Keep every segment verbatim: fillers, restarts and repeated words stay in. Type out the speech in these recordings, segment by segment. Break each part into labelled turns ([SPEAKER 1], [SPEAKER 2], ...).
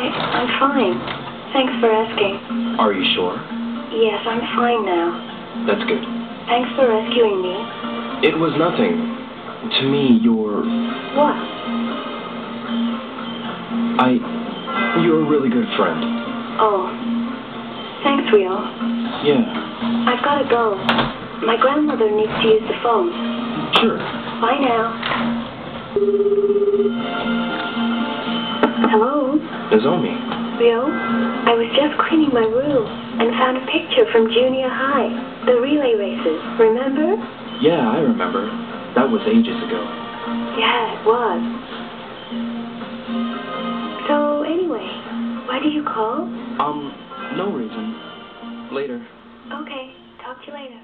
[SPEAKER 1] I'm fine. Thanks for asking.
[SPEAKER 2] Are you sure?
[SPEAKER 1] Yes, I'm fine now.
[SPEAKER 2] That's good.
[SPEAKER 1] Thanks for rescuing me.
[SPEAKER 2] It was nothing. To me, you're...
[SPEAKER 1] What?
[SPEAKER 2] I... You're a really good friend.
[SPEAKER 1] Oh. Thanks, Rio.
[SPEAKER 2] Yeah.
[SPEAKER 1] I've got to go. My grandmother needs to use the phone.
[SPEAKER 2] Sure.
[SPEAKER 1] Bye now. Hello?
[SPEAKER 2] Nozomi.
[SPEAKER 1] Rio? I was just cleaning my room and found a picture from junior high. The relay races. Remember?
[SPEAKER 2] Yeah, I remember. That was ages ago.
[SPEAKER 1] Yeah, it was. So, anyway, why did you call?
[SPEAKER 2] Um, no reason. Later.
[SPEAKER 1] Okay, talk to you later.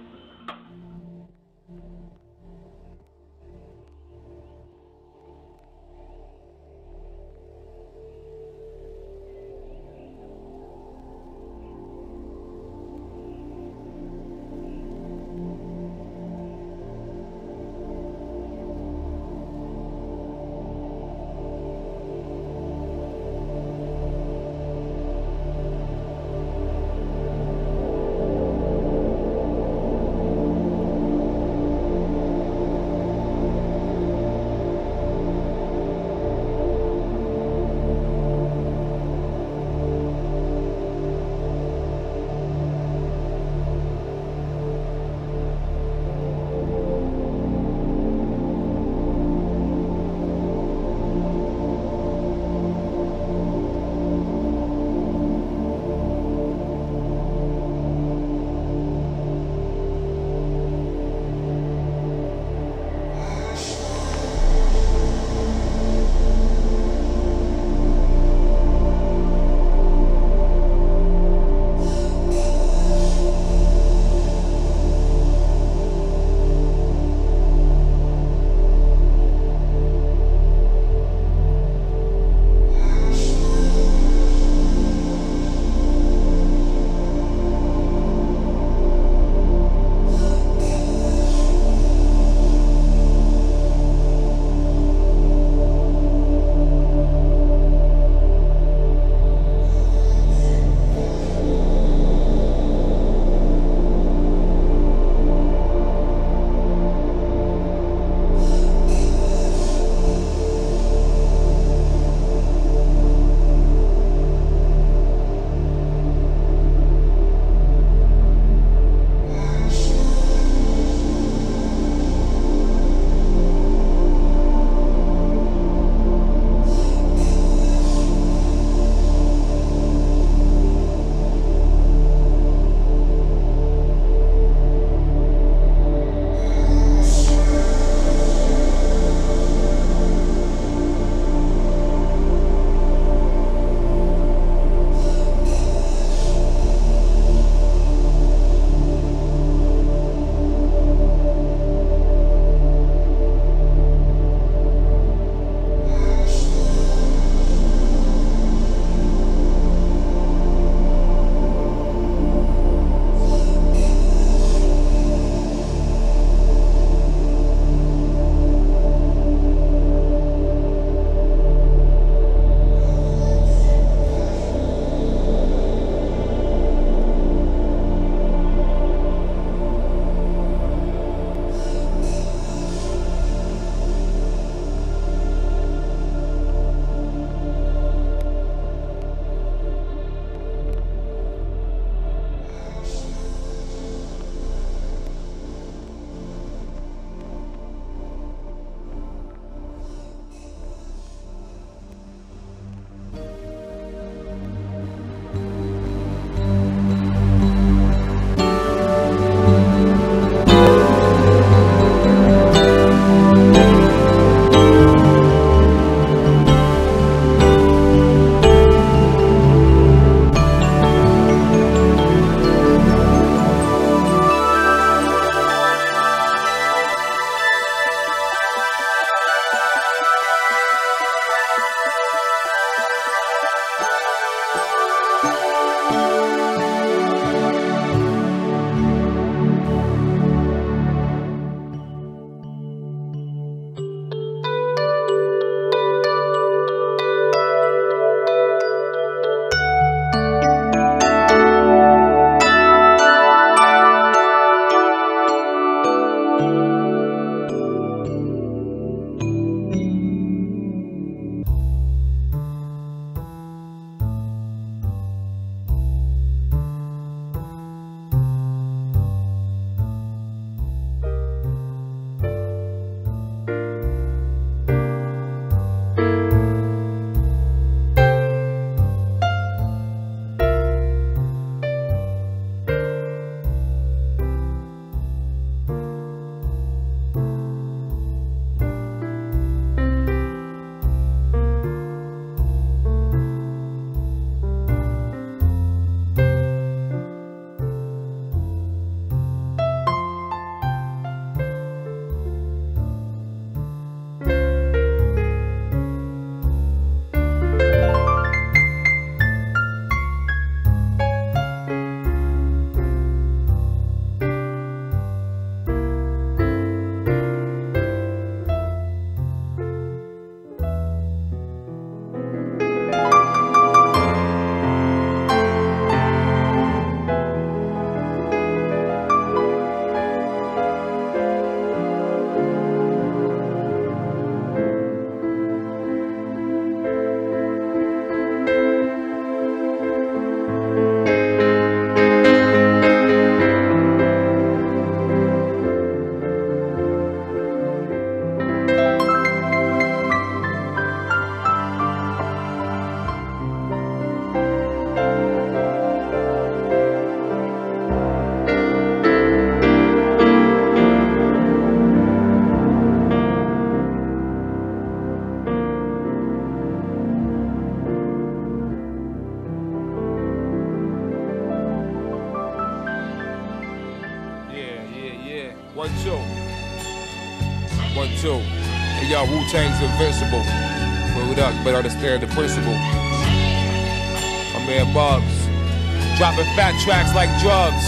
[SPEAKER 3] One, two. One, two. Hey, y'all, Wu-Tang's invincible. Word up, better understand the principle. My man Bubs. Dropping fat tracks like drugs.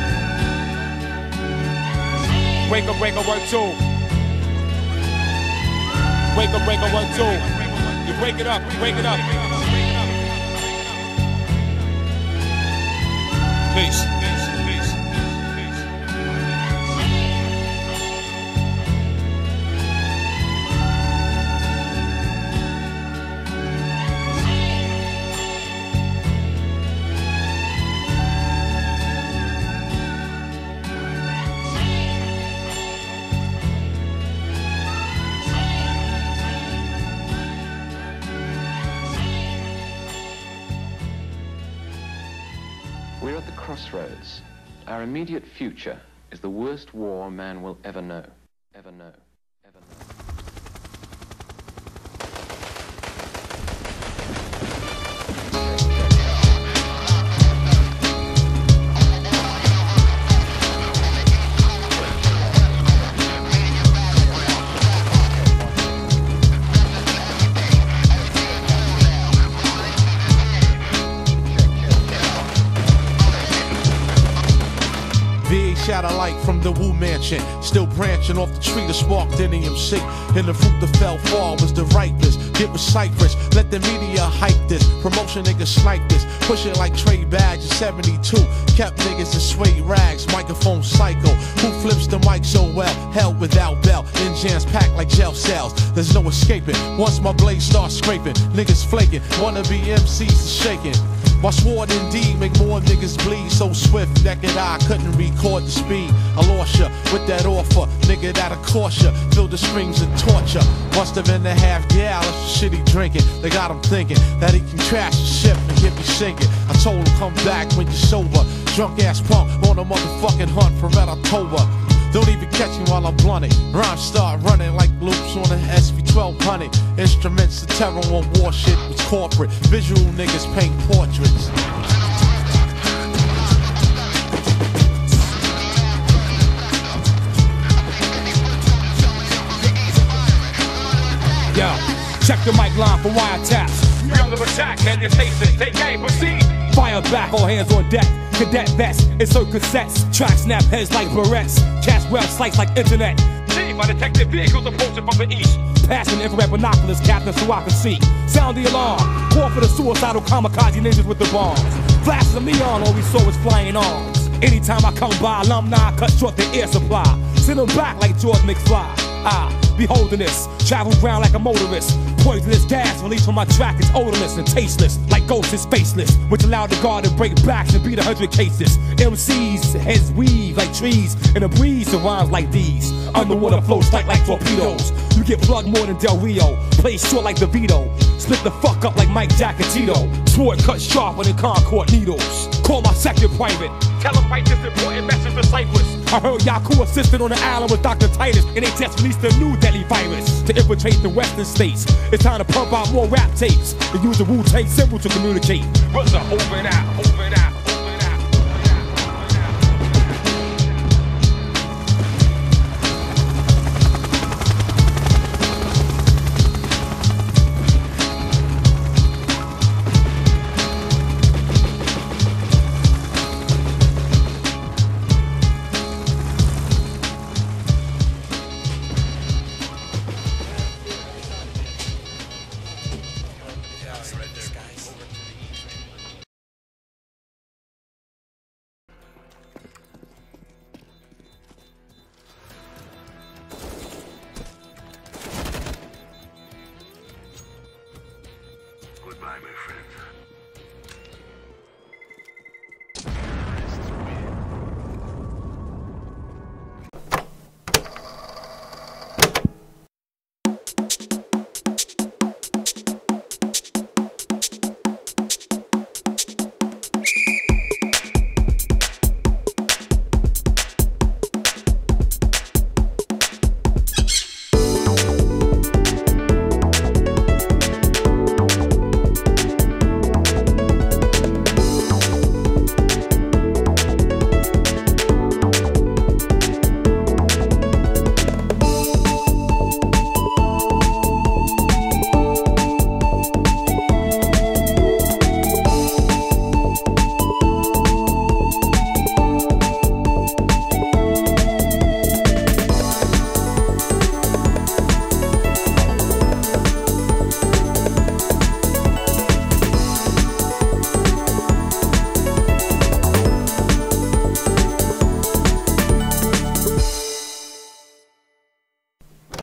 [SPEAKER 3] Breaker, breaker, one, two. Breaker, breaker, one, two. You break it up, you break it up. Peace.
[SPEAKER 4] We're at the crossroads. Our immediate future is the worst war man will ever know. Ever know. Ever know.
[SPEAKER 5] Shot a light from the Wu Mansion, still branching off the tree that sparked N E M C. And the fruit that fell far was the ripest. Get with Cypress, let the media hype this. Promotion niggas snipe this, push it like Trey Badge in seventy-two. Kept niggas in suede rags, microphone psycho. Who flips the mic so well? Hell without bell, in jams packed like jail cells. There's no escaping, once my blade starts scraping. Niggas flaking, wannabe M Cs is shaking. My sword indeed make more niggas bleed so swift, naked eye couldn't record the speed. I lost ya with that offer, nigga that'll cost ya. Feel the screams of torture. Must have been a half gallon of shit he drinking. They got him thinking that he can crash the ship and get me sinking. I told him come back when you're sober. Drunk ass punk on a motherfucking hunt for Red October. Don't even catch me while I'm blunted. Rhymes start running like loops on an S V twelve hundred. Instruments of terror on war shit was corporate. Visual niggas paint portraits.
[SPEAKER 3] Yo, check the mic line for wiretaps. We under attack, and your station, they can't proceed. Fire back, all hands on deck. Cadet vest, insert cassettes. Track snap heads like barrettes. Cash web slice like internet. Team, my detective vehicles approaching from the east. Passing infrared binoculars, captain, so I can see. Sound the alarm. Call for the suicidal kamikaze ninjas with the bombs. Flashes of neon, all we saw was flying arms. Anytime I come by, alumni cut short the air supply. Send them back like George McFly. Ah, beholding this, travel ground like a motorist. Poisonous gas released from my track is odorless and tasteless, like ghosts is faceless, which allowed the guard to break backs and beat a hundred cases. M Cs, heads weave like trees, in a breeze of rhymes like these. Underwater floats like like torpedoes. You get plugged more than Del Rio, play short like DeVito. Split the fuck up like Mike Jack and Tito. Sword cut sharper than Concord needles. Call my second private. Tell him write this important message to Cypress. I heard Yaku assisted on the island with Doctor Titus, and they just released a new deadly virus to infiltrate the western states. It's time to pump out more rap tapes and use the Wu-Tang symbol to communicate. What's up? Over and out, over and out.